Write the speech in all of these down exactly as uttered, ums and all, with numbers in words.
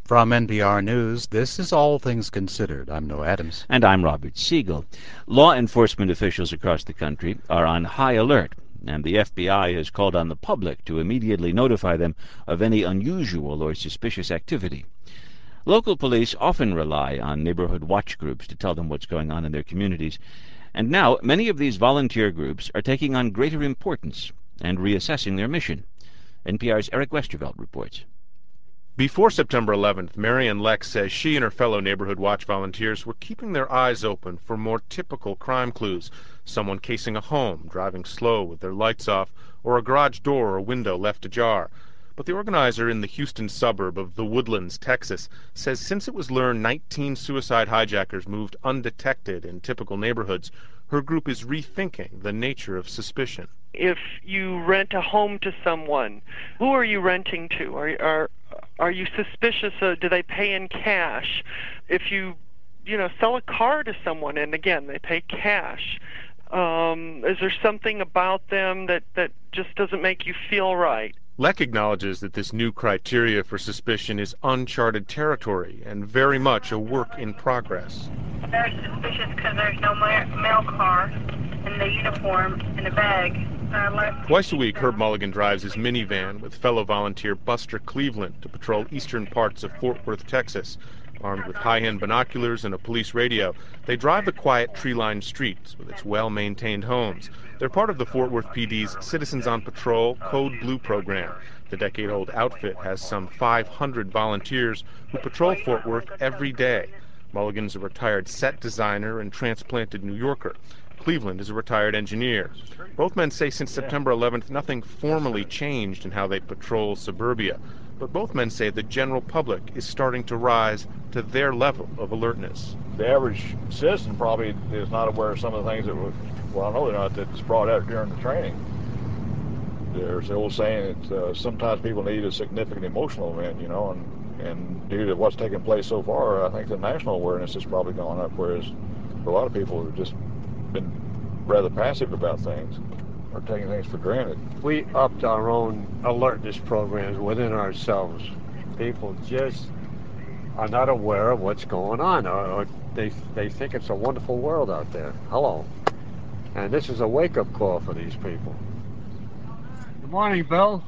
From N P R News, this is All Things Considered. I'm Noah Adams. And I'm Robert Siegel. Law enforcement officials across the country are on high alert, and the F B I has called on the public to immediately notify them of any unusual or suspicious activity. Local police often rely on neighborhood watch groups to tell them what's going on in their communities, and now many of these volunteer groups are taking on greater importance and reassessing their mission. N P R's Eric Westervelt reports. Before September eleventh, Marian Lex says she and her fellow Neighborhood Watch volunteers were keeping their eyes open for more typical crime clues. Someone casing a home, driving slow with their lights off, or a garage door or window left ajar. But the organizer in the Houston suburb of The Woodlands, Texas, says since it was learned nineteen suicide hijackers moved undetected in typical neighborhoods, her group is rethinking the nature of suspicion. If you rent a home to someone, who are you renting to? Are are are you suspicious of, do they pay in cash? If you, you know, sell a car to someone and again they pay cash, um, is there something about them that, that just doesn't make you feel right? Leck acknowledges that this new criteria for suspicion is uncharted territory and very much a work in progress. Very suspicious because there's no mail car in the uniform in the bag. Twice a week, Herb Mulligan drives his minivan with fellow volunteer Buster Cleveland to patrol eastern parts of Fort Worth, Texas. Armed with high-end binoculars and a police radio, they drive the quiet tree-lined streets with its well-maintained homes. They're part of the Fort Worth P D's Citizens on Patrol Code Blue program. The decade-old outfit has some five hundred volunteers who patrol Fort Worth every day. Mulligan's a retired set designer and transplanted New Yorker. Cleveland is a retired engineer. Both men say since September eleventh, nothing formally changed in how they patrol suburbia. But both men say the general public is starting to rise to their level of alertness. The average citizen probably is not aware of some of the things that were, well, I know they're not, that's brought out during the training. There's the old saying that uh, sometimes people need a significant emotional event, you know, and, and due to what's taken place so far, I think the national awareness has probably gone up, whereas for a lot of people have just been rather passive about things or taking things for granted. We upped our own alertness programs within ourselves. People just are not aware of what's going on, or, or they they think it's a wonderful world out there. Hello. And this is a wake-up call for these people. Good morning, Bill.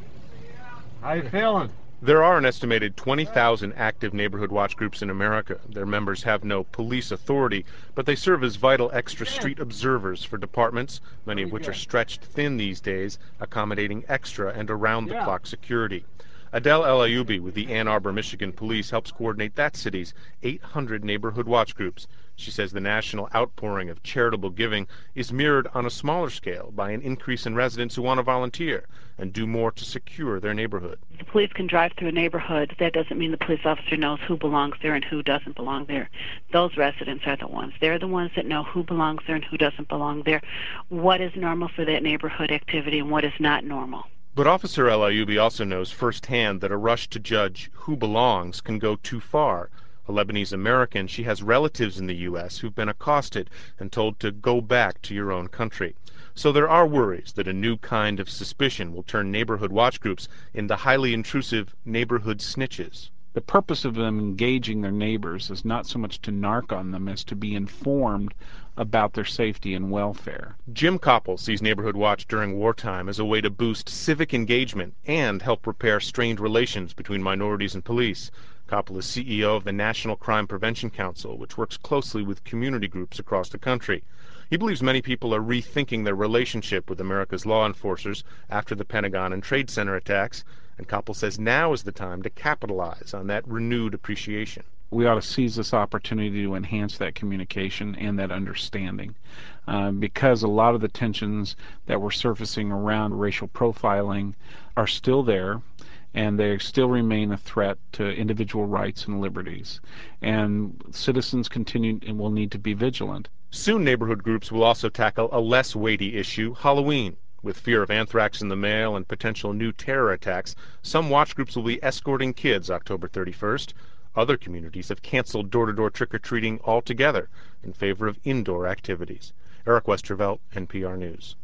How you feeling? There are an estimated twenty thousand active neighborhood watch groups in America. Their members have no police authority, but they serve as vital extra street observers for departments, many of which are stretched thin these days, accommodating extra and around-the-clock security. Adele El Ayoubi with the Ann Arbor, Michigan Police helps coordinate that city's eight hundred neighborhood watch groups. She says the national outpouring of charitable giving is mirrored on a smaller scale by an increase in residents who want to volunteer and do more to secure their neighborhood. The police can drive through a neighborhood. That doesn't mean the police officer knows who belongs there and who doesn't belong there. Those residents are the ones. They're the ones that know who belongs there and who doesn't belong there, what is normal for that neighborhood activity and what is not normal. But Officer El Ayoubi also knows firsthand that a rush to judge who belongs can go too far. A Lebanese American, she has relatives in the U S who've been accosted and told to go back to your own country. So there are worries that a new kind of suspicion will turn neighborhood watch groups into highly intrusive neighborhood snitches. The purpose of them engaging their neighbors is not so much to narc on them as to be informed about their safety and welfare. Jim Koppel sees Neighborhood Watch during wartime as a way to boost civic engagement and help repair strained relations between minorities and police. Koppel is C E O of the National Crime Prevention Council, which works closely with community groups across the country. He believes many people are rethinking their relationship with America's law enforcers after the Pentagon and Trade Center attacks, and Koppel says now is the time to capitalize on that renewed appreciation. We ought to seize this opportunity to enhance that communication and that understanding, uh, because a lot of the tensions that were surfacing around racial profiling are still there, and they still remain a threat to individual rights and liberties. And citizens continue and will need to be vigilant. Soon neighborhood groups will also tackle a less weighty issue, Halloween. With fear of anthrax in the mail and potential new terror attacks, some watch groups will be escorting kids October thirty-first. Other communities have canceled door-to-door trick-or-treating altogether in favor of indoor activities. Eric Westervelt, N P R News.